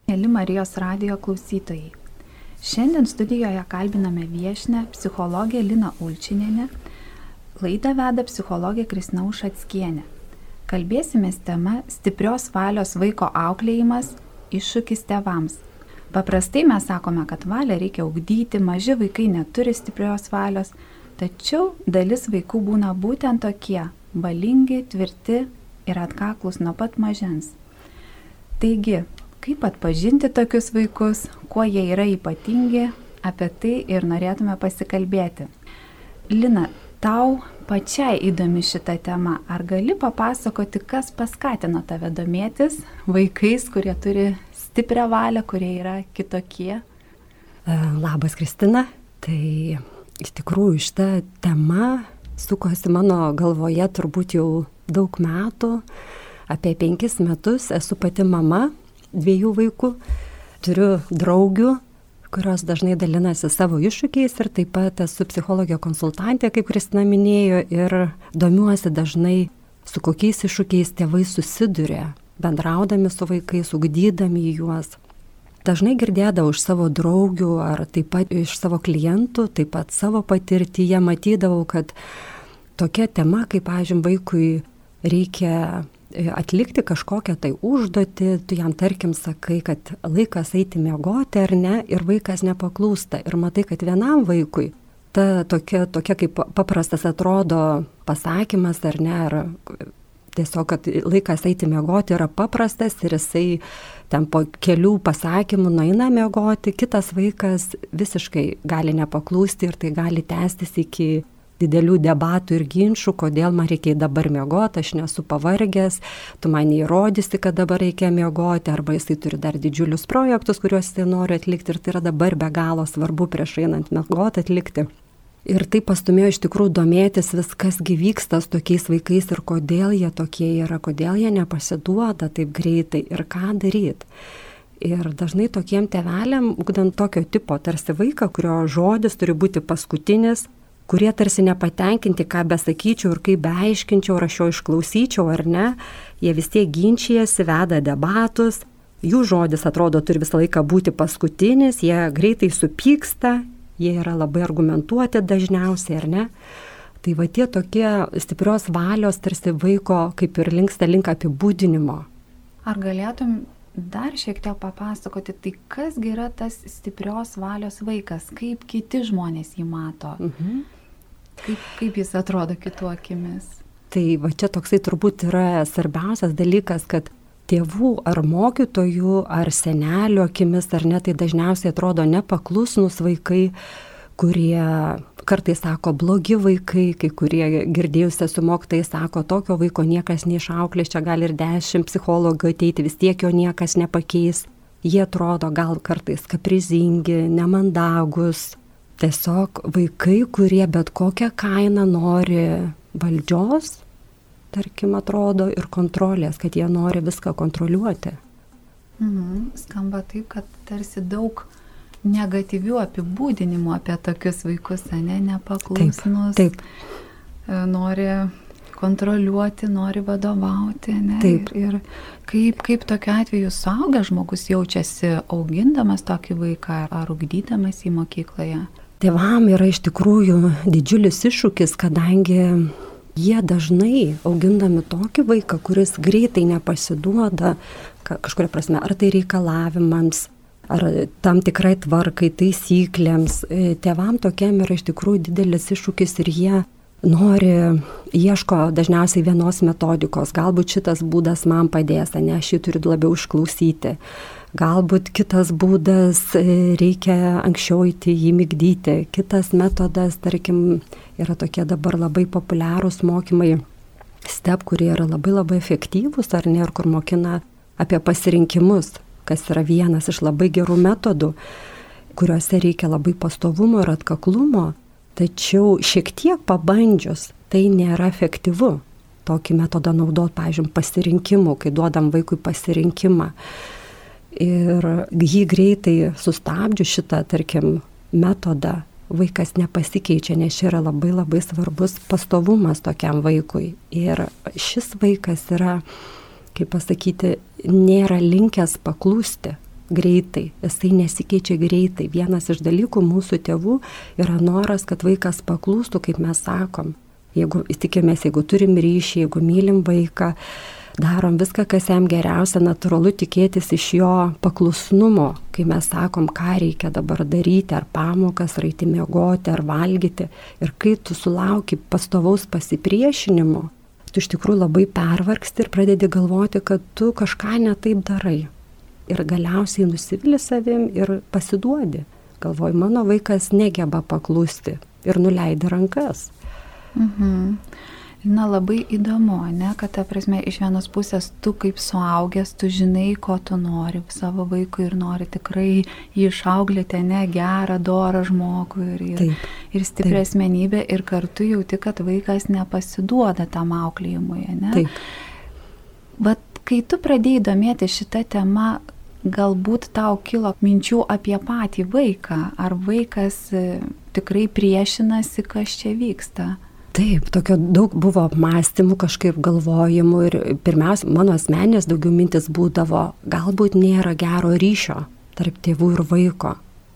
Mėly Marijos radijo klausytojai. Šiandien studijoje kalbiname viešnią psichologę Liną Ulčinienę. Laidą veda psichologė Kristina Ušackienė. Kalbėsimės tema stiprios valios vaiko auklėjimas – iššūkis tėvams. Paprastai mes sakome, kad valią reikia ugdyti, maži vaikai neturi stiprios valios, tačiau dalis vaikų būna būtent tokie – valingi, tvirti ir atkaklūs nuo pat mažens. Taigi, kaip atpažinti tokius vaikus, kuo jie yra ypatingi, apie tai ir norėtume pasikalbėti. Lina, tau pačiai įdomi šita tema. Ar gali papasakoti, kas paskatino tave domėtis vaikais, kurie turi stiprią valią, kurie yra kitokie? Labas, Kristina. Tai iš tikrųjų šita tema sukosi mano galvoje turbūt jau daug metų. Apie 5 metus esu pati mama 2 vaikų, turiu draugių, kurios dažnai dalinasi savo iššūkiais ir taip pat esu psichologė konsultantė, kaip Kristina minėjo, ir domiuosi dažnai, su kokiais iššūkiais tėvai susiduria, bendraudami su vaikais, ugdydami juos. Dažnai girdėdavau iš savo draugių ar taip pat iš savo klientų, taip pat savo patirtyje matydavau, kad tokia tema, kaip, pavyzdžiui, vaikui reikia atlikti kažkokią tai užduotį, tu jam tarkim sakai, kad laikas eiti miegoti ar ne, ir vaikas nepaklūsta. Ir matai, kad vienam vaikui ta tokia kaip paprastas atrodo pasakymas ar ne, ar tiesiog, kad laikas eiti miegoti yra paprastas ir jisai ten po kelių pasakymų nueina miegoti, kitas vaikas visiškai gali nepaklūsti ir tai gali tęstis iki didelių debatų ir ginčių, kodėl man reikia dabar miegoti, aš nesu pavargęs, tu man įrodysi, kad dabar reikia miegoti, arba jisai turi dar didžiulius projektus, kuriuos jisai nori atlikti ir tai yra dabar be galo svarbu prieš einant miegoti atlikti. Ir tai pastumėjo iš tikrųjų domėtis viskas vyksta su tokiais vaikais ir kodėl jie tokie yra, kodėl jie nepasiduoda taip greitai ir ką daryti. Ir dažnai tokiem tėveliam, ugdant tokio tipo tarsi vaiką, kurio žodis turi būti paskutinis, kurie tarsi nepatenkinti, ką besakyčiau ir kaip beaiškinčiau, ar aš jo išklausyčiau ar ne, jie vis tiek ginčijasi, veda debatus, jų žodis atrodo turi visą laiką būti paskutinis, jie greitai supyksta, jie yra labai argumentuoti dažniausiai ar ne. Tai va tie tokie stiprios valios tarsi vaiko kaip ir linksta link apibūdinimo. Ar galėtum dar šiek tiek papasakoti, tai kasgi yra tas stiprios valios vaikas, kaip kiti žmonės jį mato? Kaip jis atrodo kitų akimis? Tai va čia toksai turbūt yra svarbiausias dalykas, kad tėvų ar mokytojų ar senelių akimis ar ne, tai dažniausiai atrodo nepaklusnus vaikai, kurie kartais sako blogi vaikai, kai kurie girdėjusi su mokytojai sako, tokio vaiko niekas neišauklės, čia gali ir 10 psichologų ateiti, vis tiek jo niekas nepakeis. Jie atrodo gal kartais kaprizingi, nemandagus. Tiesiog vaikai, kurie bet kokią kainą nori valdžios, tarkim, atrodo, ir kontrolės, kad jie nori viską kontroliuoti. Skamba taip, kad tarsi daug negatyvių apibūdinimų apie tokius vaikus, nepaklusnus, taip. Nori kontroliuoti, nori vadovauti. Taip. Ir kaip tokiu atveju suaugęs žmogus jaučiasi augindamas tokį vaiką ar ugdydamas į mokykloje? Tėvam yra iš tikrųjų didžiulis iššūkis, kadangi jie dažnai augindami tokį vaiką, kuris greitai nepasiduoda kažkuria prasme, ar tai reikalavimams, ar tam tikrai tvarkai, taisyklėms. Tėvam tokiam yra iš tikrųjų didelis iššūkis ir jie ieško dažniausiai vienos metodikos. Galbūt šitas būdas man padės, ne, aš jį turiu labiau išklausyti. Galbūt kitas būdas reikia anksčiau įti jį migdyti. Kitas metodas, tarkim, yra tokie dabar labai populiarūs mokymai STEP, kurie yra labai labai efektyvūs, ar ne, ir kur mokina apie pasirinkimus, kas yra vienas iš labai gerų metodų, kuriuose reikia labai pastovumo ir atkaklumo, tačiau šiek tiek pabandžius tai nėra efektyvu. Tokį metodą naudot, pavyzdžiui, pasirinkimų, kai duodam vaikui pasirinkimą. Ir jį greitai sustabdžiu šitą, tarkim, metodą, vaikas nepasikeičia, nes čia yra labai labai svarbus pastovumas tokiam vaikui. Ir šis vaikas yra, kaip pasakyti, nėra linkęs paklusti greitai, jisai nesikeičia greitai. Vienas iš dalykų mūsų tėvų yra noras, kad vaikas paklūstų, kaip mes sakom. Jeigu tikimės, jeigu turim ryšį, jeigu mylim vaiką, darom viską, kas jam geriausia, natūralu tikėtis iš jo paklusnumo, kai mes sakom, ką reikia dabar daryti, ar pamokas, ar eiti miegoti, ar valgyti. Ir kai tu sulauki pastovaus pasipriešinimo, tu iš tikrųjų labai pervargsti ir pradedi galvoti, kad tu kažką ne taip darai. Ir galiausiai nusivili savim ir pasiduodi. Galvoju, mano vaikas negeba paklusti ir nuleidi rankas. Na, labai įdomu, ne, kad ta prasme iš vienos pusės tu kaip suaugęs, tu žinai, ko tu nori savo vaikui ir nori tikrai jį išauklėti, ne, gerą, dorą žmogų ir stiprią asmenybę ir kartu jauti, kad vaikas nepasiduoda tam auklėjimui, ne. Taip. Bet kai tu pradėjai domėti šitą temą, galbūt tau kilo minčių apie patį vaiką, ar vaikas tikrai priešinasi, kas čia vyksta? Taip, tokio daug buvo apmąstymų, kažkaip galvojimų ir pirmiausia, mano asmeninės daugiau mintis būdavo, galbūt nėra gero ryšio tarp tėvų ir vaiko.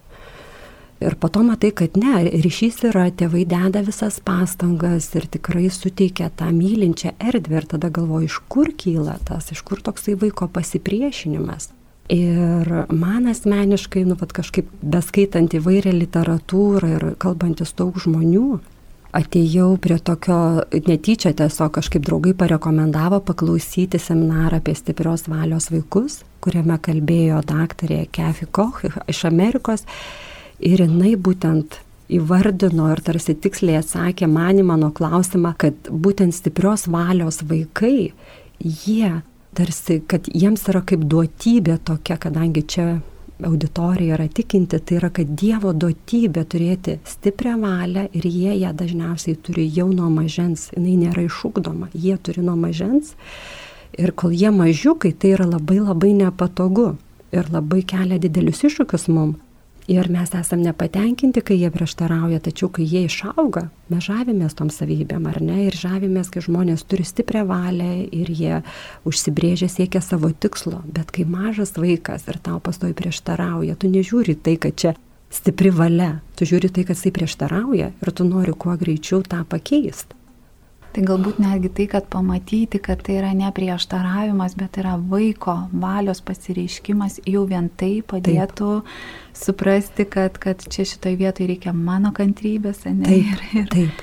Ir po to matai, kad ne, ryšys yra, tėvai deda visas pastangas ir tikrai suteikia tą mylinčią erdvę ir tada galvoju, iš kur kyla tas, iš kur toksai vaiko pasipriešinimas. Ir man asmeniškai, kažkaip beskaitant įvairią literatūrą ir kalbantis daug žmonių, atėjau prie tokio netyčia, tiesiog kažkaip draugai parekomendavo paklausyti seminarą apie stiprios valios vaikus, kuriame kalbėjo daktarė Kathy Koch iš Amerikos ir jinai būtent įvardino ir tarsi tiksliai atsakė man į mano klausimą, kad būtent stiprios valios vaikai, jie tarsi, kad jiems yra kaip duotybė tokia, kadangi čia auditorija yra tikinti, tai yra, kad Dievo duotybė turėti stiprią valią ir jie ją dažniausiai turi jau nuo mažens, jinai nėra išugdoma, jie turi nuo mažens ir kol jie mažiukai, tai yra labai labai nepatogu ir labai kelia didelius iššūkius mums. Ir mes esam nepatenkinti, kai jie prieštarauja, tačiau kai jie išauga, mes žavimės tom savybėm, ar ne? Ir žavimės, kai žmonės turi stiprią valią ir jie užsibrėžia, siekia savo tikslo. Bet kai mažas vaikas ir tau pastovi prieštarauja, tu nežiūri tai, kad čia stipri valia, tu žiūri tai, kad jisai prieštarauja ir tu nori kuo greičiau tą pakeisti. Tai galbūt netgi tai, kad pamatyti, kad tai yra ne prieštaravimas, bet yra vaiko valios pasireiškimas, jau vien tai padėtų suprasti, kad čia šitoj vietoj reikia mano kantrybės, ne? Taip.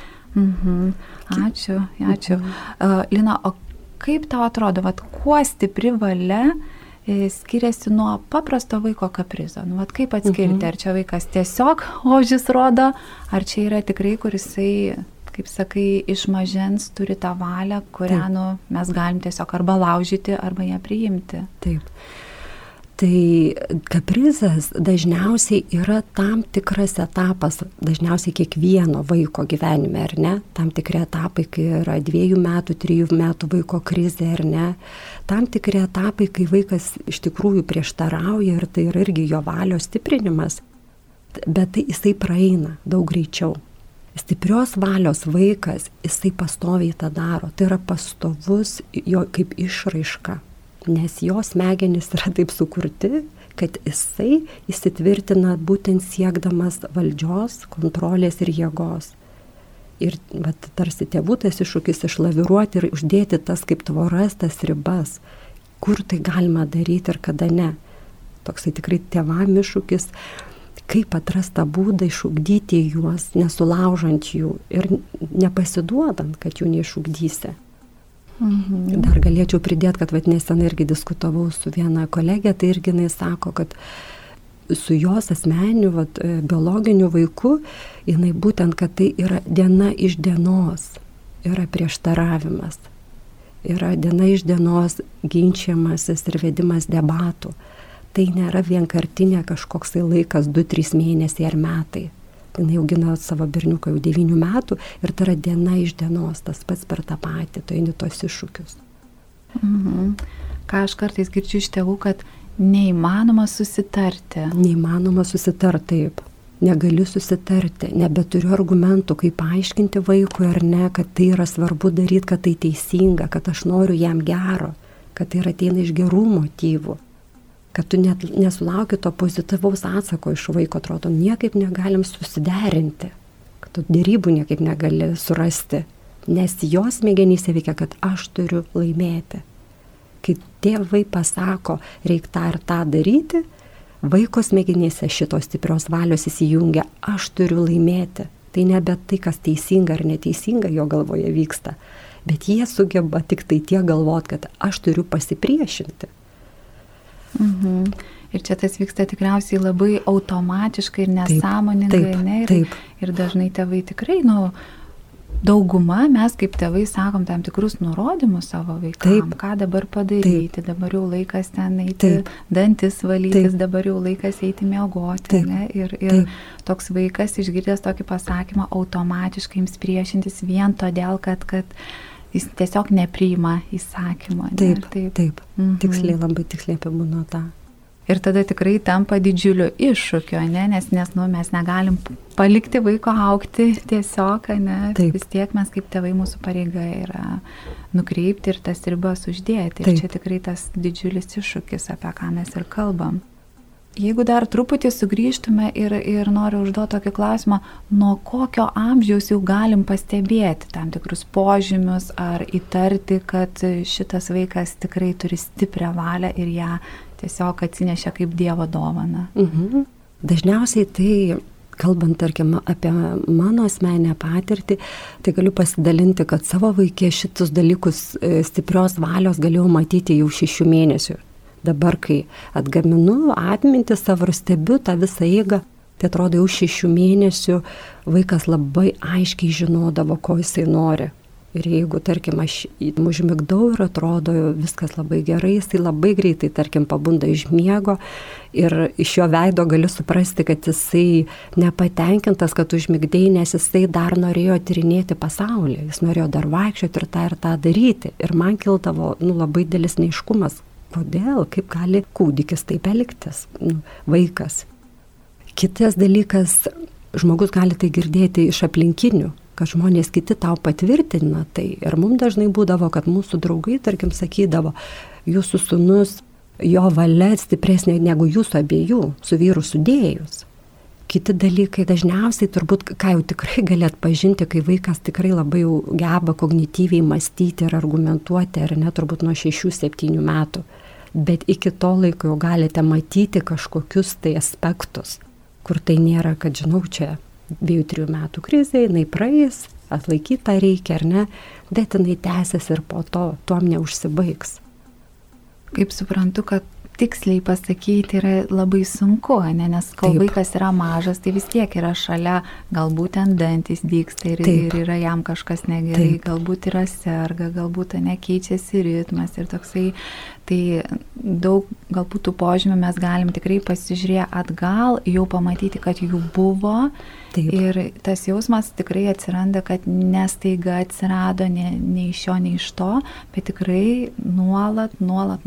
Ačiū. Lina, o kaip tau atrodo, kuo stipri valia skiriasi nuo paprasto vaiko kaprizo? Kaip atskirti, ar čia vaikas tiesiog ožis rodo, ar čia yra tikrai, kur jisai, kaip sakai, iš mažens turi tą valią, kurią mes galim tiesiog arba laužyti, arba ją priimti. Taip. Tai kaprizas dažniausiai yra tam tikras etapas, dažniausiai kiekvieno vaiko gyvenime, ar ne? Tam tikri etapai, kai yra 2 metų, 3 metų vaiko krizė, ar ne? Tam tikri etapai, kai vaikas iš tikrųjų prieštarauja ir tai yra irgi jo valios stiprinimas, bet tai jisai praeina daug greičiau. Stiprios valios vaikas, jisai pastoviai tą daro. Tai yra pastovus jo kaip išraiška, nes jo smegenys yra taip sukurti, kad jisai įsitvirtina būtent siekdamas valdžios, kontrolės ir jėgos. Ir tarsi tėvų tas iššūkis išlaviruoti ir uždėti tas kaip tvoras, tas ribas, kur tai galima daryti ir kada ne. Toksai tikrai tėvam iššūkis, kaip atrasti tą būdą išugdyti juos, nesulaužant jų ir nepasiduodant, kad jų neišugdysi. Dar galėčiau pridėti, kad nesenai irgi diskutavau su viena kolegė, tai irgi jinai sako, kad su jos asmeniniu biologiniu vaiku, jinai būtent, kad tai yra diena iš dienos, yra prieštaravimas, yra diena iš dienos ginčiamasis ir vedimas debatų. Tai nėra vienkartinė kažkoksai laikas 2-3 mėnesiai ar metai. Jis augina savo berniuką jau 9 metų ir tai yra diena iš dienos, tas pats per tą patį, tu eini tos iššūkius. Ką aš kartais girdžiu iš tėvų, kad neįmanoma susitarti. Neįmanoma susitarti, taip. Negaliu susitarti, nebeturiu argumentų, kaip paaiškinti vaikui ar ne, kad tai yra svarbu daryti, kad tai teisinga, kad aš noriu jam gero, kad tai ateina iš gerų motyvų. kad tu net nesulauki to pozityvaus atsako iš vaiko, atrodo, niekaip negalim susiderinti, kad tu dėrybų niekaip negali surasti, nes jos smegenyse veikia, kad aš turiu laimėti. Kai tėvai pasako, reikia tą ir tą daryti, vaiko smegenyse šitos stiprios valios įsijungia, aš turiu laimėti. Tai nebe tai, kas teisinga ar neteisinga jo galvoje vyksta, bet jie sugeba tik tai tiek galvot, kad aš turiu pasipriešinti. Mhm. Ir čia tas vyksta tikriausiai labai automatiškai ir nesąmoningai. Ir dažnai tėvai tikrai, dauguma mes kaip tėvai sakom tam tikrus nurodymus savo vaikams, ką dabar padaryti, dabar jau laikas ten eiti, dantis valytis, dabar jau laikas eiti miegoti. Ir toks vaikas išgirdęs tokį pasakymą automatiškai jums priešintis vien todėl, kad jis tiesiog nepriima įsakymo. Taip. Tiksliai, labai tiksliai apibūdino tą. Ir tada tikrai tampa didžiuliu iššūkiu, nes mes negalim palikti vaiko augti tiesiog, vis tiek mes kaip tėvai mūsų pareiga yra nukreipti ir tas ribas uždėti. Ir čia tikrai tas didžiulis iššūkis, apie ką mes ir kalbam. Jeigu dar truputį sugrįžtume ir noriu užduoti tokį klausimą, nuo kokio amžiaus jau galim pastebėti tam tikrus požymius ar įtarti, kad šitas vaikas tikrai turi stiprią valią ir ją tiesiog atsinešė kaip Dievo dovaną. Dažniausiai tai, kalbant, tarkim, apie mano asmeninę patirtį, tai galiu pasidalinti, kad savo vaikė šitus dalykus stiprios valios galėjau matyti jau 6 mėnesių. Dabar, kai atgaminu atmintį savo ir stebiu tą visą eigą, tai atrodo jau 6 mėnesių vaikas labai aiškiai žinodavo, ko jisai nori. Ir jeigu, tarkim, aš užmigdau ir atrodo viskas labai gerai, jisai labai greitai, tarkim, pabunda iš miego ir iš jo veido galiu suprasti, kad jisai nepatenkintas, kad užmigdėjai, nes jisai dar norėjo tyrinėti pasaulį, jis norėjo dar vaikščioti ir tą daryti. Ir man kildavo labai didelis neaiškumas, kodėl, kaip gali kūdikis taip elgtis, vaikas. Kitas dalykas, žmogus gali tai girdėti iš aplinkinių, kad žmonės kiti tau patvirtina tai. Ir mums dažnai būdavo, kad mūsų draugai, tarkim, sakydavo, jūsų sūnus, jo valia stipresnė negu jūsų abiejų, su vyru sudėjus. Kiti dalykai dažniausiai turbūt, ką jau tikrai gali atpažinti, kai vaikas tikrai labai jau geba kognityviai mąstyti ir argumentuoti, ar ne, turbūt nuo 6-7 metų. Bet iki to laiko jau galite matyti kažkokius tai aspektus, kur tai nėra, kad žinau, čia 2-3 metų krizė, jinai praeis, atlaikyta reikia, ar ne, bet jinai tęsis ir po to tuom neužsibaigs. Kaip suprantu, kad tiksliai pasakyti yra labai sunku, nes kol vaikas yra mažas, tai vis tiek yra šalia, galbūt ten dantys dygsta ir yra jam kažkas negerai, galbūt yra serga, galbūt nekeičiasi ritmas ir toksai, tai daug galbūt tų požymių mes galim tikrai pasižiūrėti atgal, jau pamatyti, kad jų buvo. Ir tas jausmas tikrai atsiranda, kad nestaiga atsirado, nei iš jo, nei iš to, bet tikrai nuolat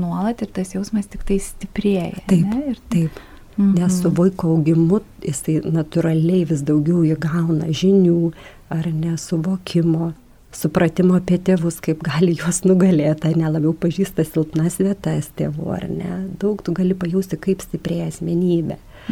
ir tas jausmas tik tai stiprėja. Taip. Nes su vaiko augimu jisai natūraliai vis daugiau įgauna žinių ar nesuvokimo, supratimo apie tėvus, kaip gali juos nugalėti, nelabiau pažįsta silpnas vietas tėvų, ar ne. Daug tu gali pajausti, kaip stiprėja asmenybė.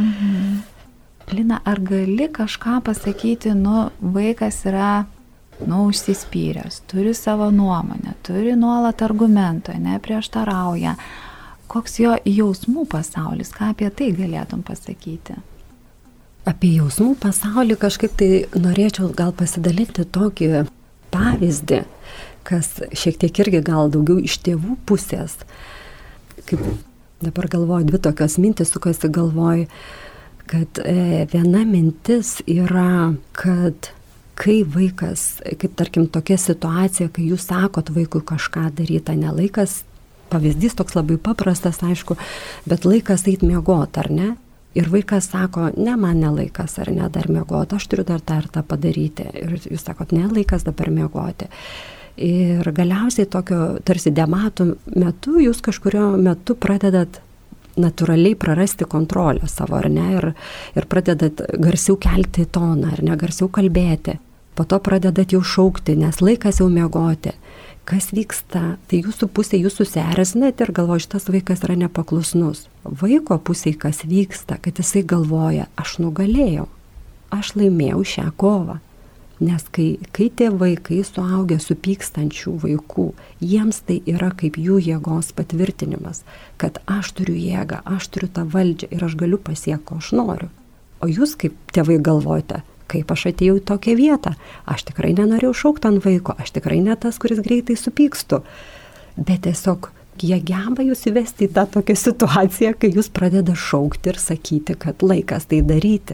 Lina, ar gali kažką pasakyti, vaikas yra, užsispyręs, turi savo nuomonę, turi nuolat argumentų, neprieštarauja. Koks jo jausmų pasaulis, ką apie tai galėtum pasakyti? Apie jausmų pasaulį kažkaip tai norėčiau gal pasidalinti tokį pavyzdį, kas šiek tiek irgi gal daugiau iš tėvų pusės. Kaip dabar galvoju, 2 tokios mintis sukasi galvoju, kad viena mintis yra, kad kai vaikas, kaip tarkim tokia situacija, kai jūs sakot vaikui kažką daryti, ne laikas, pavyzdys toks labai paprastas, aišku, bet laikas eit miegot, ar ne? Ir vaikas sako, ne, man nelaikas, ar ne, dar miegot, aš turiu dar tą ir tą padaryti. Ir jūs sakot, ne, laikas dabar miegoti. Ir galiausiai tokio tarsi debatų metu jūs kažkurio metu pradedat natūraliai prarasti kontrolę savo, ar ne, ir pradedat garsiau kelti toną, ar ne, garsiau kalbėti. po to pradedat jau šaukti, nes laikas jau miegoti. Kas vyksta? Tai jūsų pusė jūs susierzinat ir galvoja, šitas vaikas yra nepaklusnus. Vaiko pusėje kas vyksta, kad jisai galvoja, aš nugalėjau, aš laimėjau šią kovą. Nes kai tėvai, kai suaugę su pykstančių vaikų, jiems tai yra kaip jų jėgos patvirtinimas, kad aš turiu jėgą, aš turiu tą valdžią ir aš galiu pasiekti, ko aš noriu. O jūs kaip tėvai galvojate, kaip aš atėjau į tokią vietą, aš tikrai nenorėjau šaukti ant vaiko, aš tikrai ne tas, kuris greitai supykstu. Bet tiesiog jie geba jūs įvesti į tą tokią situaciją, kai jūs pradeda šaukti ir sakyti, kad laikas tai daryti.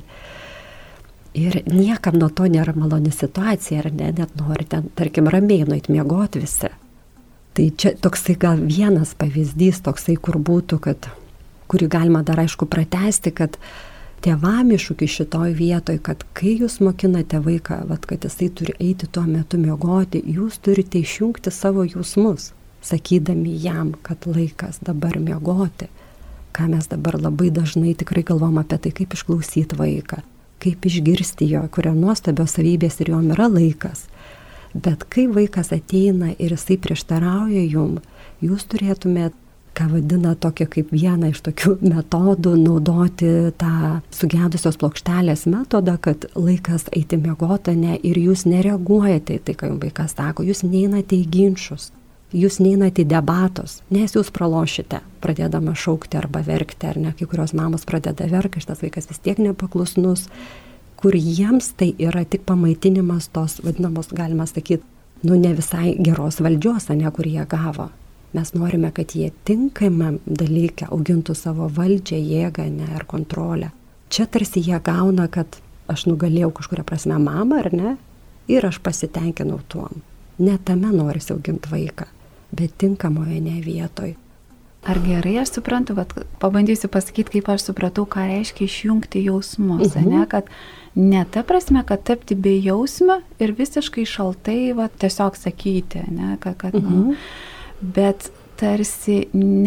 Ir niekam nuo to nėra maloni situacija, ar ne, net nori ten, tarkim, ramiai nueit miegoti visi. Tai čia toksai gal vienas pavyzdys, toksai, kur būtų, kurį galima dar aišku pratęsti, kad tėvam iššūkį šitoj vietoj, kad kai jūs mokinate vaiką, kad jisai turi eiti tuo metu miegoti, jūs turite išjungti savo jausmus, sakydami jam, kad laikas dabar miegoti. Ką mes dabar labai dažnai tikrai galvom apie tai, kaip išklausyti vaiką, kaip išgirsti jo, kurio nuostabios savybės ir jom yra laikas. Bet kai vaikas ateina ir jisai prieštarauja jum, jūs turėtumėte, ką vadina tokia kaip viena iš tokių metodų, naudoti tą sugedusios plokštelės metodą, kad laikas eiti miegoti, ir jūs nereaguojate į tai, ką jums vaikas sako, jūs neinate į ginčius, jūs neinate į debatus, nes jūs pralošite, pradėdama šaukti arba verkti, ar ne, kai kurios mamos pradeda verkti, šitas vaikas vis tiek nepaklusnus, kur jiems tai yra tik pamaitinimas tos vadinamos, galima sakyti, ne visai geros valdžios, kur jie gavo. Mes norime, kad jie tinkamam dalykę augintų savo valdžią, jėgą, ir kontrolę. Čia tarsi jie gauna, kad aš nugalėjau kažkuria prasme mamą, ar ne, ir aš pasitenkinau tuom. Ne tame norisi auginti vaiką, bet tinkamoje ne vietoj. Ar gerai aš suprantu, pabandysiu pasakyti, kaip aš supratau, ką reiškia išjungti jausmus, ne, kad ne ta prasme, kad tapti bejausmiu ir visiškai šaltai tiesiog sakyti, ne, kad bet tarsi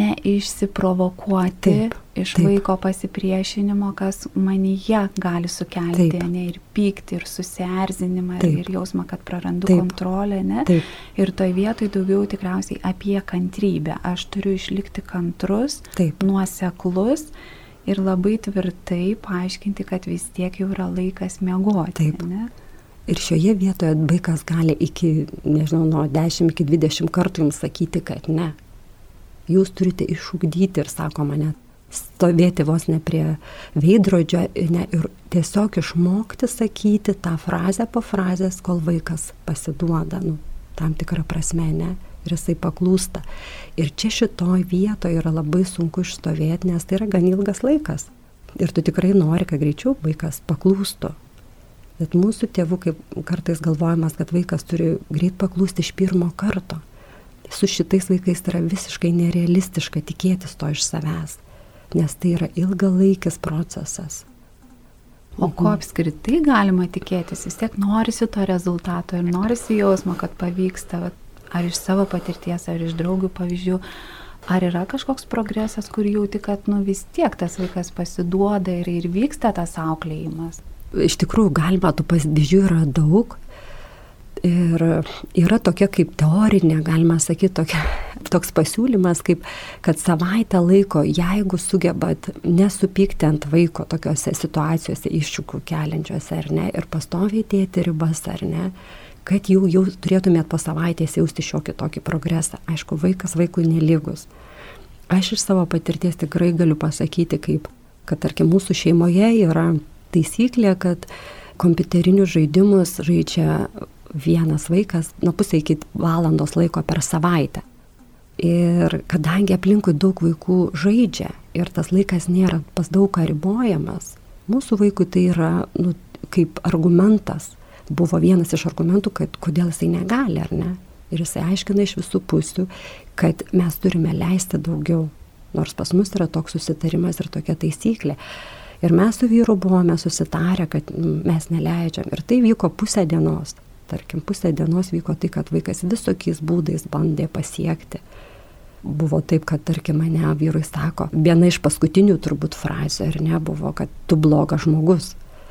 neišsiprovokuoti iš vaiko pasipriešinimo, kas manyje gali sukelti, ir pykti, ir susierzinimą, ir jausmą, kad prarandu kontrolę, ir toj vietoj daugiau tikriausiai apie kantrybę. Aš turiu išlikti kantrus, nuoseklus ir labai tvirtai paaiškinti, kad vis tiek jau yra laikas miegoti. Ne? Ir šioje vietoje vaikas gali nuo 10 iki 20 kartų jums sakyti, kad ne. Jūs turite išugdyti ir sakoma, stovėti vos ne prie veidrodžio, ir tiesiog išmokti sakyti tą frazę po frazės, kol vaikas pasiduoda, tam tikrą prasme, ir jisai paklūsta. Ir čia šitoj vietoje yra labai sunku išstovėti, nes tai yra gan ilgas laikas. Ir tu tikrai nori, kad greičiau vaikas paklūstų. Bet mūsų tėvų, kaip kartais galvojamas, kad vaikas turi greit paklūsti iš pirmo karto. Su šitais vaikais yra visiškai nerealistiška tikėtis to iš savęs, nes tai yra ilgalaikis procesas. O ko apskritai galima tikėtis? Vis tiek norisi to rezultato ir norisi jausmo, kad pavyksta, ar iš savo patirties, ar iš draugių pavyzdžių. Ar yra kažkoks progresas, kur jauti, kad vis tiek tas vaikas pasiduoda ir vyksta tas auklėjimas? Iš tikrųjų, galima, tų pavyzdžių yra daug ir yra tokia kaip teorinė, galima sakyti, toks pasiūlymas, kad savaitę laiko, jeigu sugebat nesupykti ant vaiko tokiose situacijose iššūkių keliančiose, ar ne, ir pastoviai dėti ribas, ar ne, kad jau turėtumėt po savaitės jausti šiokį tokį progresą. Aišku, vaikas vaikui nelygus. Aš iš savo patirties tikrai galiu pasakyti, kad tarkim mūsų šeimoje yra taisyklė, kad kompiuterinius žaidimus žaidžia vienas vaikas nuo pusę iki valandos laiko per savaitę. Ir kadangi aplinkui daug vaikų žaidžia ir tas laikas nėra pas daug ką ribojamas, mūsų vaikui tai yra kaip argumentas. Buvo vienas iš argumentų, kad kodėl jisai negali, ar ne? Ir jisai aiškina iš visų pusių, kad mes turime leisti daugiau. Nors pas mus yra toks susitarimas ir tokia taisyklė. Ir mes su vyru buvome susitarę, kad mes neleidžiam. Ir tai vyko pusę dienos. Tarkim, pusę dienos vyko tai, kad vaikas visokiais būdais bandė pasiekti. Buvo taip, kad, tarkim, mane vyrui sako, viena iš paskutinių turbūt frazių, ar ne, buvo, kad tu blogas žmogus.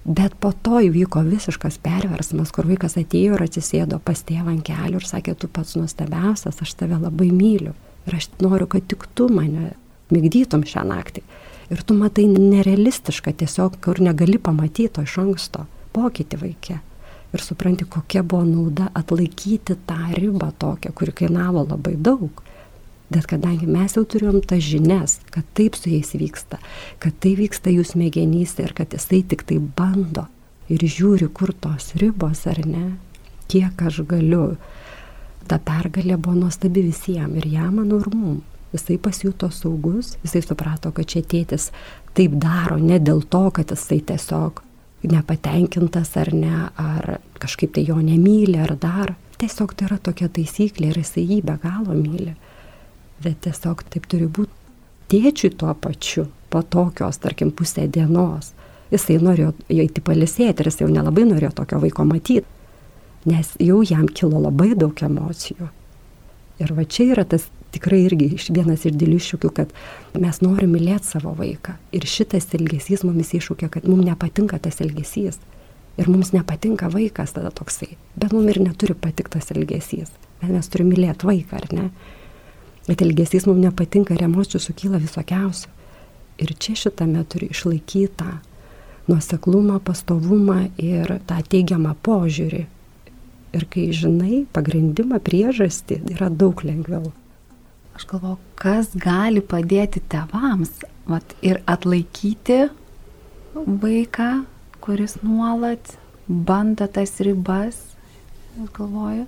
Bet po to įvyko visiškas perversmas, kur vaikas atėjo ir atsisėdo pas tėvą ant kelių ir sakė, tu pats nuostabiausias, aš tave labai myliu. Ir aš noriu, kad tik tu mane migdytum šią naktį. Ir tu matai nerealistišką tiesiog, kur negali pamatyti to iš anksto. Pokytį vaikė. Ir supranti, kokia buvo nauda atlaikyti tą ribą tokią, kuri kainavo labai daug. Bet kadangi mes jau turėjom tas žinias, kad taip su jais vyksta, kad tai vyksta jų smegenyse ir kad jisai tik tai bando ir žiūri, kur tos ribos ar ne, kiek aš galiu. Ta pergalė buvo nuostabi visiems ir jam, manau, ir mum. Jisai pasijuto saugus, jisai suprato, kad čia tėtis taip daro ne dėl to, kad jisai tiesiog nepatenkintas ar ne, ar kažkaip tai jo nemyli ar dar. Tiesiog tai yra tokia taisyklė ir jisai jį be galo myli. Bet tiesiog taip turi būti tėčiui tuo pačiu, po tokios, tarkim, pusę dienos. Jisai norėjo eiti pailsėti ir jis jau nelabai norėjo tokio vaiko matyti, nes jau jam kilo labai daug emocijų. Ir va čia yra tas tikrai irgi vienas iš didelių iššūkių, kad mes norim mylėti savo vaiką. Ir šitas elgesys mums iššūkia, kad mums nepatinka tas elgesys. Ir mums nepatinka vaikas tada toksai. Bet mums ir neturi patikti tas elgesys. Bet mes turime mylėti vaiką, ar ne? Bet elgesys mums nepatinka ir emocijų sukyla visokiausių. Ir čia šitame turi išlaikyti tą nuoseklumą, pastovumą ir tą teigiamą požiūrį. Ir kai žinai pagrindimą, priežastį, yra daug lengviau. Aš galvoju, kas gali padėti tėvams ir atlaikyti vaiką, kuris nuolat bando tas ribas. Aš galvoju.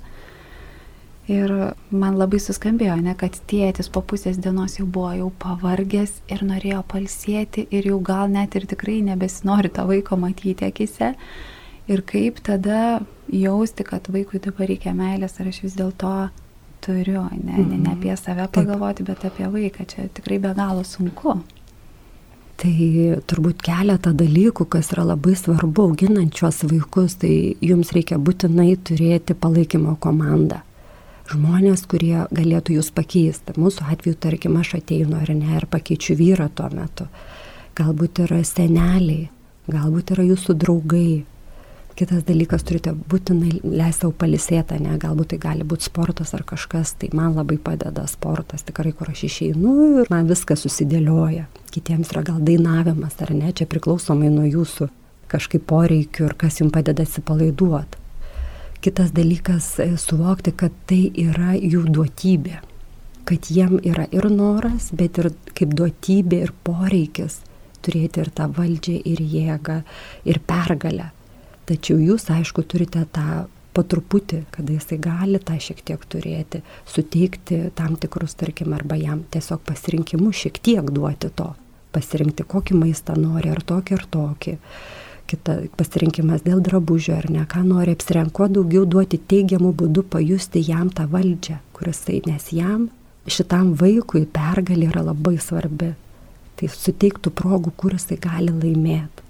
Ir man labai suskambėjo, kad tėtis po pusės dienos jau buvo jau pavargęs ir norėjo pailsėti ir jau gal net ir tikrai nebesinori to vaiko matyti akise. Ir kaip tada jausti, kad vaikui dabar reikia meilės, ar aš vis dėlto turiu, ne apie save pagalvoti, bet apie vaiką. Čia tikrai be galo sunku. Tai turbūt keletą dalykų, kas yra labai svarbu auginant šios vaikus, tai jums reikia būtinai turėti palaikymo komandą. Žmonės, kurie galėtų jūs pakeisti. Mūsų atveju, tarkim, aš ateinu ar ne, ir pakeičiu vyrą tuo metu. Galbūt yra seneliai, galbūt yra jūsų draugai. Kitas dalykas, turite būtinai leisti savo pailsėti, ne, galbūt tai gali būti sportas ar kažkas, tai man labai padeda sportas, tikrai, kur aš išeinu ir man viskas susidėlioja. Kitiems yra gal dainavimas ar ne, čia priklausomai nuo jūsų kažkaip poreikių ir kas jums padeda atsipalaiduoti. Kitas dalykas, suvokti, kad tai yra jų duotybė, kad jiem yra ir noras, bet ir kaip duotybė ir poreikis turėti ir tą valdžią, ir jėgą, ir pergalę. Tačiau jūs, aišku, turite tą po truputį, kada jisai gali tą šiek tiek turėti, suteikti tam tikrus, tarkim, arba jam tiesiog pasirinkimus šiek tiek duoti to, pasirinkti kokį maistą nori, ar tokį. Kita pasirinkimas dėl drabužio ar ne, ką nori apsirengti, kuo daugiau duoti teigiamų būdų pajusti jam tą valdžią, nes jam šitam vaikui pergalė yra labai svarbi. Tai suteiktų progų, kur jisai gali laimėti.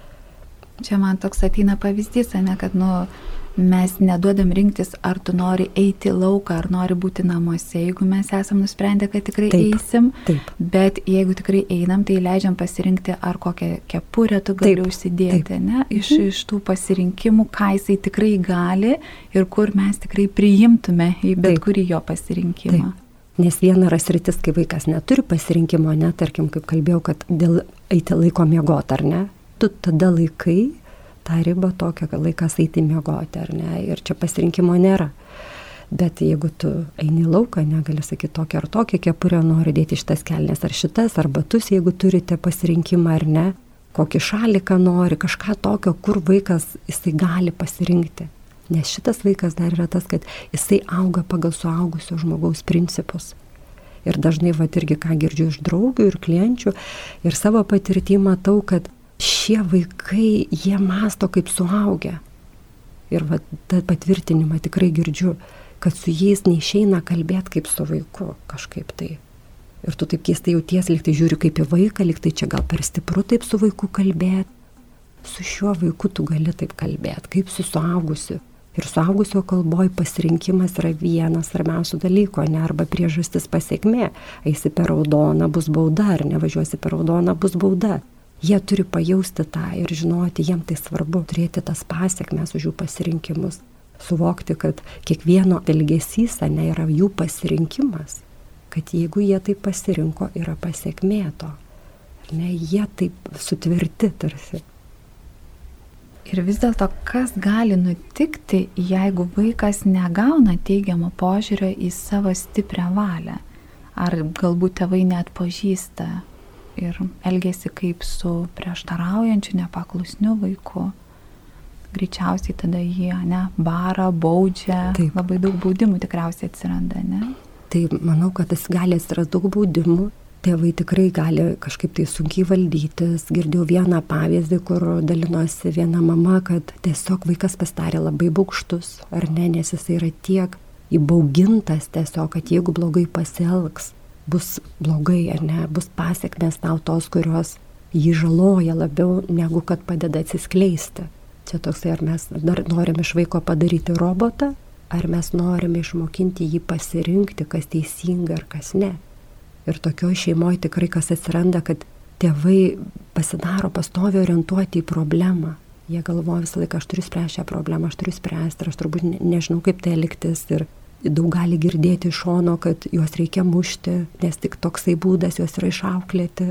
Čia man toks ateina pavyzdys, kad mes neduodam rinktis, ar tu nori eiti į lauką, ar nori būti namuose. Jeigu mes esam nusprendę, kad tikrai eisim, bet jeigu tikrai einam, tai leidžiam pasirinkti, ar kokią kepurę tu gali užsidėti, ne? Iš tų pasirinkimų, ką jisai tikrai gali ir kur mes tikrai priimtume į bet kurį jo pasirinkimą. Nes viena yra sritis, kai vaikas neturi pasirinkimo, ne, tarkim, kaip kalbėjau, kad dėl eiti laiko miegoti, ar ne, tu tada laikai tą ribą tokią, kad laikas eiti miegoti, ar ne, ir čia pasirinkimo nėra. Bet jeigu tu eini į lauką, negali sakyti tokią ar tokią kepurę, nori dėti šitas kelnes ar šitas, ar batus, jeigu turite pasirinkimą ar ne, kokį šaliką nori, kažką tokio, kur vaikas jisai gali pasirinkti. Nes šitas vaikas dar yra tas, kad jisai auga pagal suaugusio žmogaus principus. Ir dažnai irgi ką girdžiu iš draugių ir klienčių ir savo patirtį matau, kad šie vaikai, jie mąsto kaip suaugę. Ir tą patvirtinimą tikrai girdžiu, kad su jais neišeina kalbėti kaip su vaiku kažkaip tai. Ir tu taip keistai jautiesi, lyg tai žiūri kaip į vaiką, lyg tai čia gal per stipru taip su vaiku kalbėti. Su šiuo vaiku tu gali taip kalbėti, kaip su suaugusiu. Ir suaugusio kalboj pasirinkimas yra vienas svarbiausių dalykų, ne, arba priežastis pasekmė. Eisi per raudoną, bus bauda, ar nevažiuosi per raudoną, bus bauda. Jie turi pajausti tą ir žinoti, jiem tai svarbu, turėti tas pasiekmes už jų pasirinkimus. Suvokti, kad kiekvieno elgesys yra jų pasirinkimas. Kad jeigu jie tai pasirinko, yra pasiekmė to. Jie taip sutvirti tarsi. Ir vis dėlto, kas gali nutikti, jeigu vaikas negauna teigiamo požiūrio į savo stiprią valią? Ar galbūt tėvai neatpažįsta ir elgesi kaip su prieštaraujančiu, nepaklusniu vaiku? Greičiausiai tada jie bara, baudžia, taip. Labai daug baudimų tikriausiai atsiranda, ne? Tai manau, kad gali atsirasti daug baudimų. Tėvai tikrai gali kažkaip tai sunkiai valdytis. Girdėjau vieną pavyzdį, kur dalinosi viena mama, kad tiesiog vaikas pasidarė labai baugštus, ar ne, nes jis yra tiek įbaugintas tiesiog, kad jeigu blogai pasielgs, bus blogai, ar ne, bus pasiekmės tau tos, kurios jį žaloja labiau, negu kad padeda atsiskleisti. Čia toksai, ar mes dar norim iš vaiko padaryti robotą, ar mes norime išmokinti jį pasirinkti, kas teisinga ir kas ne. Ir tokioj šeimoje tikrai kas atsiranda, kad tėvai pasidaro pastoviai orientuoti į problemą. Jie galvoja visą laiką, aš turiu spręsti šią problemą, aš turiu spręsti ir aš turbūt nežinau, kaip tai elgtis. Ir daug gali girdėti iš šono, kad juos reikia mušti, nes tik toksai būdas juos yra išauklėti.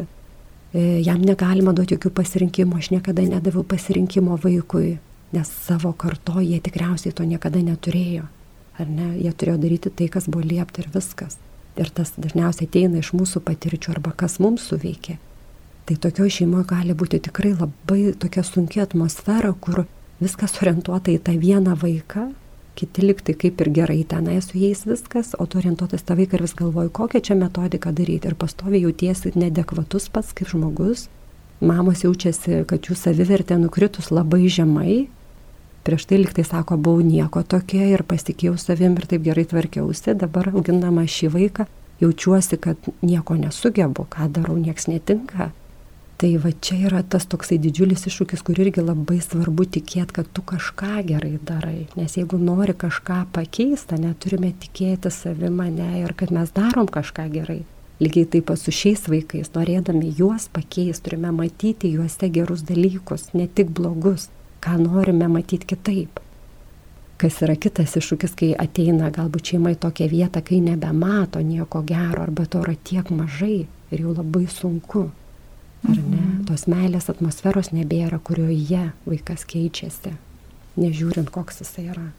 Jam negalima duoti jokių pasirinkimų, aš niekada nedaviau pasirinkimo vaikui, nes savo karto jie tikriausiai to niekada neturėjo. Ar ne? Jie turėjo daryti tai, kas buvo liepta ir viskas. Ir tas dažniausiai ateina iš mūsų patirčių arba kas mums suveikė. Tai tokioje šeimoje gali būti tikrai labai tokia sunki atmosfera, kur viskas orientuota į tą vieną vaiką, kiti liktai kaip ir gerai tenai su jais viskas, o tu orientuotas tą vaiką ir vis galvoji, kokią čia metodiką daryti. Ir pastoviai jautiesi neadekvatus pats kaip žmogus. Mamos jaučiasi, kad jų savivertė nukritus labai žemai. Prieš tai liktai sako, buvau nieko tokia ir pasitikėjau savim ir taip gerai tvarkiausi. Dabar augindama šį vaiką jaučiuosi, kad nieko nesugebu, ką darau, nieks netinka. Tai va čia yra tas toksai didžiulis iššūkis, kur irgi labai svarbu tikėti, kad tu kažką gerai darai. Nes jeigu nori kažką pakeisti, neturime tikėti savimi, ne, ir kad mes darom kažką gerai. Lygiai taip pat su šiais vaikais, norėdami juos pakeisti, turime matyti juose gerus dalykus, ne tik blogus. Ką norime matyti kitaip. Kas yra kitas iššūkis, kai ateina galbūt šeima į tokią vietą, kai nebemato nieko gero, arba to yra tiek mažai ir jau labai sunku. Ar ne? Tos meilės atmosferos nebėra, kurioje vaikas keičiasi, nežiūrint, koks jisai yra.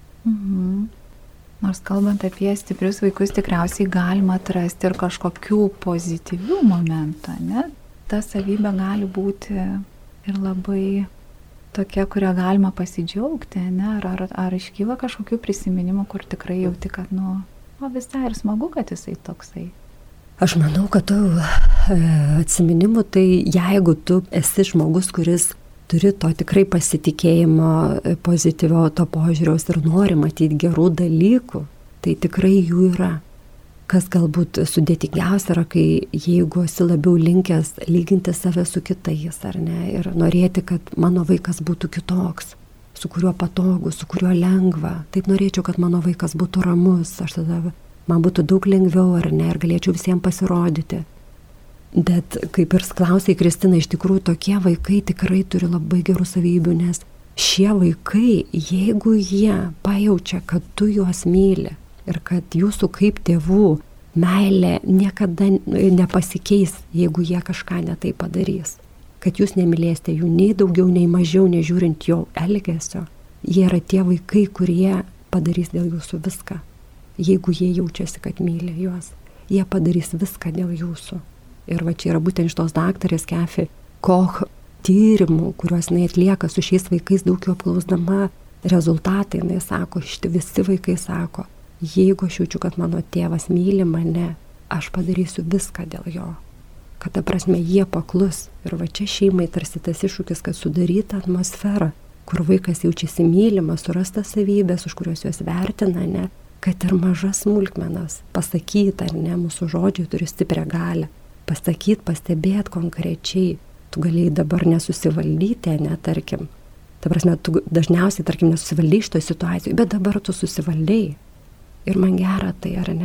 Nors kalbant apie stiprius vaikus, tikriausiai galima atrasti ir kažkokių pozityvių momentų, ne? Ta savybė gali būti ir labai tokia, kurią galima pasidžiaugti, ne? Ar iškyla kažkokių prisiminimų, kur tikrai jauti, kad, visai ir smagu, kad jisai toksai. Aš manau, kad tų atsiminimų, tai jeigu tu esi žmogus, kuris turi to tikrai pasitikėjimo, pozityvio to požiūriaus ir nori matyti gerų dalykų, tai tikrai jų yra. Kas galbūt sudėtingiausia yra, kai jeigu esi labiau linkęs lyginti save su kitais, ar ne, ir norėti, kad mano vaikas būtų kitoks, su kuriuo patogu, su kuriuo lengva. Taip norėčiau, kad mano vaikas būtų ramus, aš tada man būtų daug lengviau, ar ne, ir galėčiau visiems pasirodyti. Bet kaip ir klausai, Kristina, iš tikrųjų tokie vaikai tikrai turi labai gerų savybių, nes šie vaikai, jeigu jie pajaučia, kad tu juos myli, ir kad jūsų kaip tėvų meilė niekada nepasikeis, jeigu jie kažką ne taip padarys. Kad jūs nemylėsite jų nei daugiau, nei mažiau, nežiūrint jo elgesio. Jie yra tie vaikai, kurie padarys dėl jūsų viską. Jeigu jie jaučiasi, kad myli juos, jie padarys viską dėl jūsų. Ir va čia yra būtent iš tos daktarės Kathy Koch tyrimų, kuriuos jinai atlieka su šiais vaikais, daug jų apklausdama rezultatai. Jinai sako, visi vaikai sako, jeigu aš jaučiu, kad mano tėvas myli mane, aš padarysiu viską dėl jo. Kad ta prasme jie paklus. Ir va čia šeimai tarsi tas iššūkis, kad sudaryta atmosfera, kur vaikas jaučiasi mylimas, surastas savybės, už kurios juos vertina, ne, kad ir mažas smulkmenas pasakyti, ar ne, mūsų žodžiai turi stiprią galią. Pasakyti, pastebėti konkrečiai. Tu galėjai dabar nesusivaldyti, ne, tarkim. Ta prasme, tu dažniausiai, tarkim, nesusivaldai šitoje situacijoje, bet dabar tu susivaldai. Ir man gera tai, ar ne?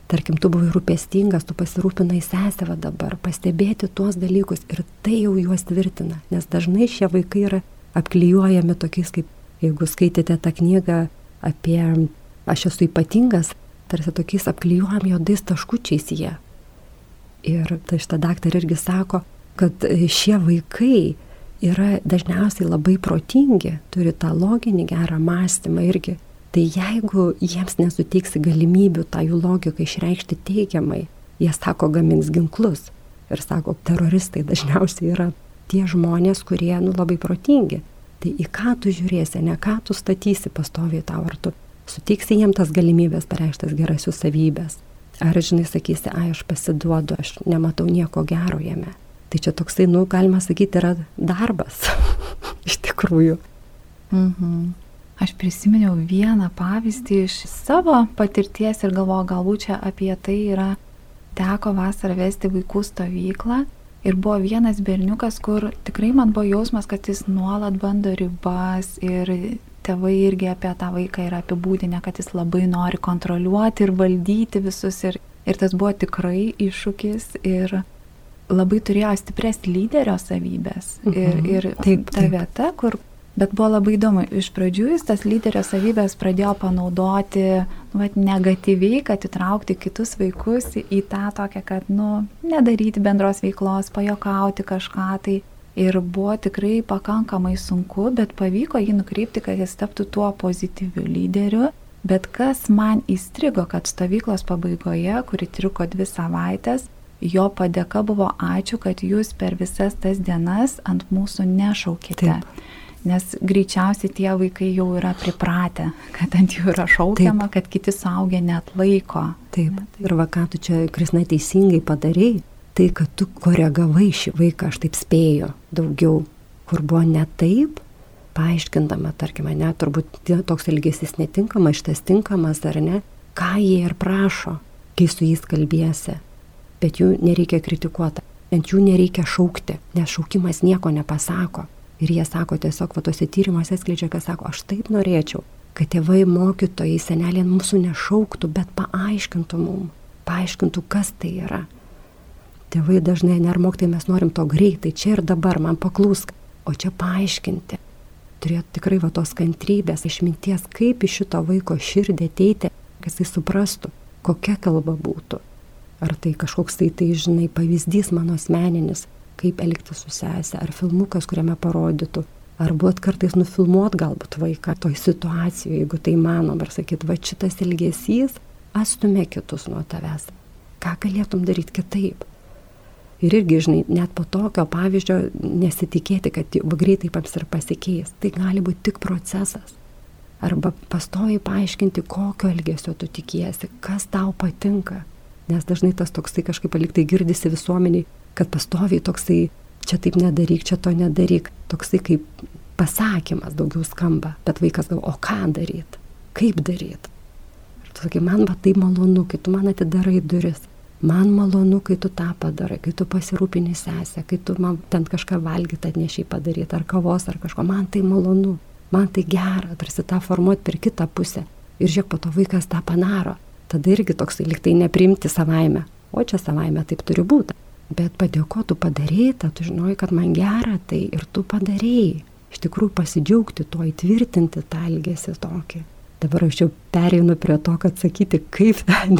tarkim, tu buvai rūpestingas, tu pasirūpinai sesę va dabar, pastebėti tuos dalykus ir tai jau juos tvirtina, nes dažnai šie vaikai yra apklijuojami tokiais, kaip jeigu skaitėte tą knygą apie aš esu ypatingas, tarsi tokiais apklijuojami juodais taškučiais jie. Ir tai šitą daktarą irgi sako, kad šie vaikai yra dažniausiai labai protingi, turi tą loginį gerą mąstymą irgi. Tai jeigu jiems nesuteiksi galimybių tą jų logiką išreikšti teigiamai, jie sako gamins ginklus. Ir sako, teroristai dažniausiai yra tie žmonės, kurie labai protingi. Tai į ką tu žiūrėsi, ne ką tu statysi pastoviai tau, ar tu suteiksi jiems tas galimybės pareikštas gerasius savybės. Ar, žinai, sakysi, aš pasiduodu, aš nematau nieko gero jame. Tai čia toksai, galima sakyti, yra darbas. Iš tikrųjų. Aš prisiminiau vieną pavyzdį iš savo patirties ir galvoju, galbūt čia apie tai yra, teko vasarą vesti vaikų stovyklą ir buvo vienas berniukas, kur tikrai man buvo jausmas, kad jis nuolat bando ribas ir tėvai irgi apie tą vaiką yra apibūdinę, kad jis labai nori kontroliuoti ir valdyti visus ir tas buvo tikrai iššūkis ir labai turėjo stiprias lyderio savybės ir ta vieta, kur. Bet buvo labai įdomu, iš pradžių jis tas lyderio savybės pradėjo panaudoti negatyviai, kad įtraukti kitus vaikus į tą tokią, kad nedaryti bendros veiklos, pajokauti kažką tai. Ir buvo tikrai pakankamai sunku, bet pavyko jį nukreipti, kad jis taptų tuo pozityviu lyderiu. Bet kas man įstrigo, kad stovyklos pabaigoje, kuri truko 2 savaitės, jo padėka buvo ačiū, kad jūs per visas tas dienas ant mūsų nešaukite. Taip. Nes greičiausiai tie vaikai jau yra pripratę, kad ant jų yra šaukiama, kad kiti suaugę neatlaiko. Taip. Ir ką tu čia, Kristina, teisingai padarei, tai kad tu koregavai šį vaiką, aš taip spėju, daugiau, kur buvo ne taip, paaiškindama, tarkime, turbūt toks elgesys netinkamas, šitas tinkamas ar ne, ką jie ir prašo, kai su jais kalbėsi. Bet jų nereikia kritikuoti, ant jų nereikia šaukti, nes šaukimas nieko nepasako. Ir jie sako tiesiog, tuose tyrimuose atskleidžia, kad sako, aš taip norėčiau, kad tėvai, mokytojai, seneliai mūsų nešauktų, bet paaiškintų mums, paaiškintų, kas tai yra. Tėvai dažnai, ar mokytojai, mes norim to greitai, čia ir dabar, man paklausk, o čia paaiškinti. Turėtų tikrai tos kantrybės, išminties, kaip iš šito vaiko širdį ateiti, kad jis suprastų, kokia kalba būtų. Ar tai kažkoks tai, žinai, pavyzdys mano asmeninis, kaip elgtis su sese, ar filmukas, kuriame parodytų, ar būt kartais nufilmuot galbūt vaiką toj situacijoje, jeigu tai manom, ar sakyt, šitas elgesys atstumia kitus nuo tavęs. Ką galėtum daryti kitaip? Ir irgi, žinai, net po tokio pavyzdžio nesitikėti, kad greitai pams ir pasikeis. Tai gali būti tik procesas. Arba pastoviai paaiškinti, kokio elgesio tu tikiesi, kas tau patinka. Nes dažnai tas toksai kažkaip paliktai girdisi visuomeniai, kad pastoviai toksai, čia taip nedaryk, čia to nedaryk, toksai kaip pasakymas daugiau skamba, bet vaikas galvo, o ką daryt, kaip daryt. Ir tu sakai, man tai malonu, kai tu man atidarai duris, man malonu, kai tu tą padarai, kai tu pasirūpini sesę, kai tu man ten kažką valgyti atnešiai padaryti, ar kavos, ar kažko, man tai malonu, man tai gera, tarsi tą formuoti per kitą pusę. Ir žiūrėk, po to vaikas tą panaro, tada irgi toksai liktai nepriimti savaime, o čia savaime taip turi būti. Bet padėkotų padarėta, tu žinojai, kad man gera tai ir tu padarėjai. Iš tikrųjų pasidžiaugti tuo, įtvirtinti tą elgesį tokį. Dabar aš jau pereinu prie to, kad sakyti, kaip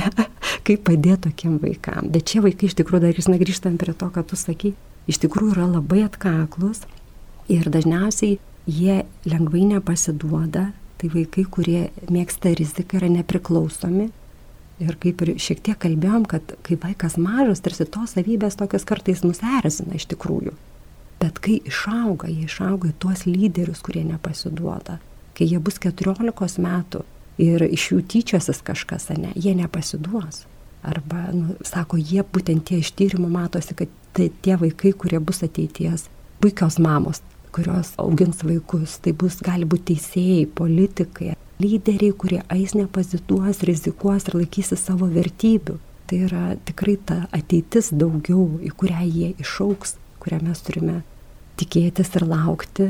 padėti tokiem vaikam. Bet šie vaikai iš tikrųjų, dar grįžtant prie to, kad tu sakai, iš tikrųjų yra labai atkaklus ir dažniausiai jie lengvai nepasiduoda. Tai vaikai, kurie mėgsta riziką, yra nepriklausomi. Ir kaip ir šiek tiek kalbėjom, kad kai vaikas mažas, tarsi tos savybės tokios kartais mus erzina iš tikrųjų. Bet kai išauga, jie išauga į tuos lyderius, kurie nepasiduoda. Kai jie bus 14 metų ir iš jų tyčiosis kažkas, jie nepasiduos. Arba, sako, jie būtent tie iš tyrimų matosi, kad tai tie vaikai, kurie bus ateities, puikios mamos, kurios augins vaikus, tai gali būti teisėjai, politikai, lyderiai, kurie eis nepasiduos, rizikuos ir laikysi savo vertybių. Tai yra tikrai ta ateitis daugiau, į kurią jie išaugs, kurią mes turime tikėtis ir laukti,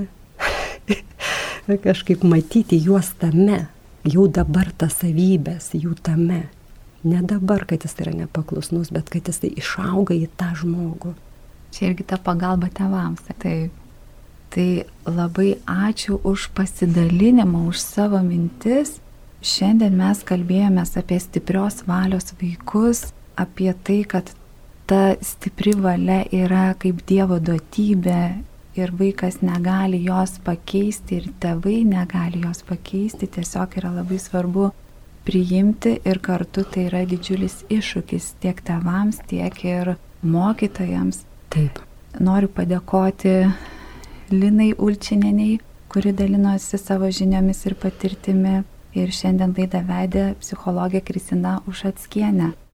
kažkaip matyti juos tame, jau dabar tas savybės, jų tame. Ne dabar, kad jis yra nepaklusnus, bet kad jis išauga į tą žmogų. Čia irgi ta pagalba tėvams. Tai labai ačiū už pasidalinimą, už savo mintis. Šiandien mes kalbėjomės apie stiprios valios vaikus, apie tai, kad ta stipri valia yra kaip Dievo duotybė ir vaikas negali jos pakeisti ir tėvai negali jos pakeisti. Tiesiog yra labai svarbu priimti ir kartu tai yra didžiulis iššūkis tiek tėvams, tiek ir mokytojams. Taip. Noriu padėkoti Linai Ulčinienei, kuri dalinosi savo žiniomis ir patirtimi. Ir šiandien laidą vedė psichologė Kristina Ušackienė.